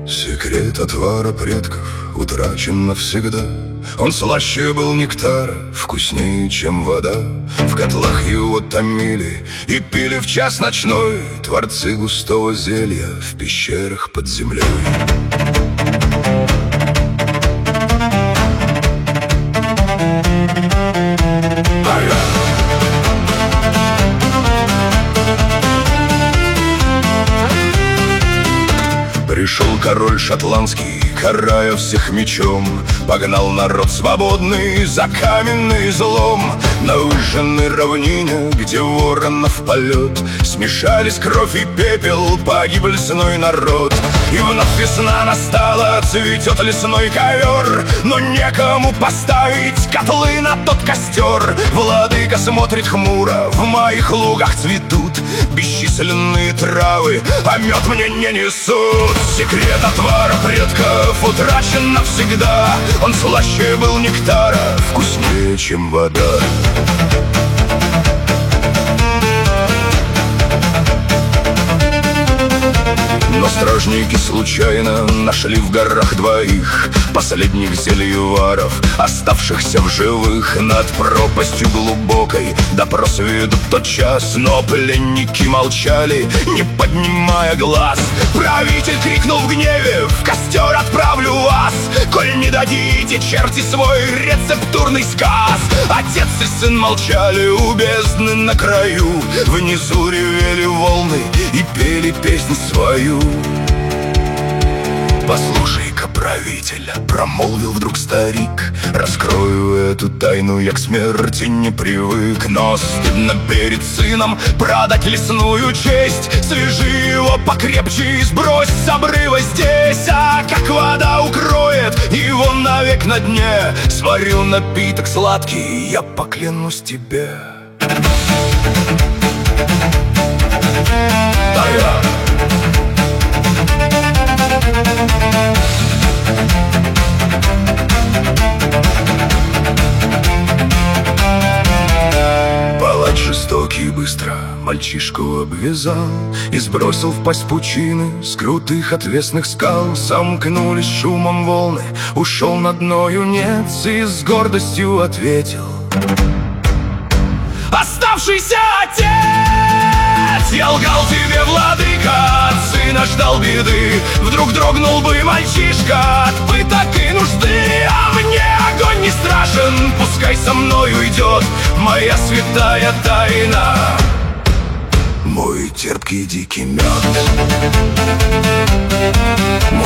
Секрет отвара предков утрачен навсегда. Он слаще был нектара, вкуснее, чем вода. В котлах его томили и пили в час ночной творцы густого зелья в пещерах под землей. Пришел король шотландский, карая всех мечом, погнал народ свободный за каменный злом. На выжженной равнине, где воронов полет, смешались кровь и пепел, погиб лесной народ. И вновь весна настала, цветет лесной ковер, но некому поставить котлы на тот костер. Владыка смотрит хмуро, в моих лугах цветут бесчисленные травы, а мед мне не несут. Секрет отвара предков утрачен навсегда. Он слаще был нектара, вкуснее, чем вода. Но стражники случайно нашли в горах двоих последних зельеваров, оставшихся в живых. Над пропастью глубокой допрос ведут тотчас, но пленники молчали, не поднимая глаз. Правитель крикнул в гневе: в костер отправлю вас, коль не дадите, черти, свой рецептурный сказ. Отец и сын молчали у бездны на краю, внизу ревели волны и пели песнь свою. «Послушай-ка, правитель, — промолвил вдруг старик, — раскрою эту тайну, я к смерти не привык. Но стыдно перед сыном продать лесную честь. Свяжи его покрепче и сбрось с обрыва здесь. А как вода укроет его навек на дне, сварил напиток сладкий, я поклянусь тебе». Палач жестокий быстро мальчишку обвязал и сбросил в пасть пучины с крутых отвесных скал. Сомкнулись шумом волны, ушел на дно юнец и с гордостью ответил: «Оставшийся отец! Я лгал тебе, владыка, от сына ждал беды. Вдруг дрогнул бы мальчишка от пыток и нужды. А мне огонь не страшен, пускай со мной уйдет моя святая тайна, мой терпкий дикий мед.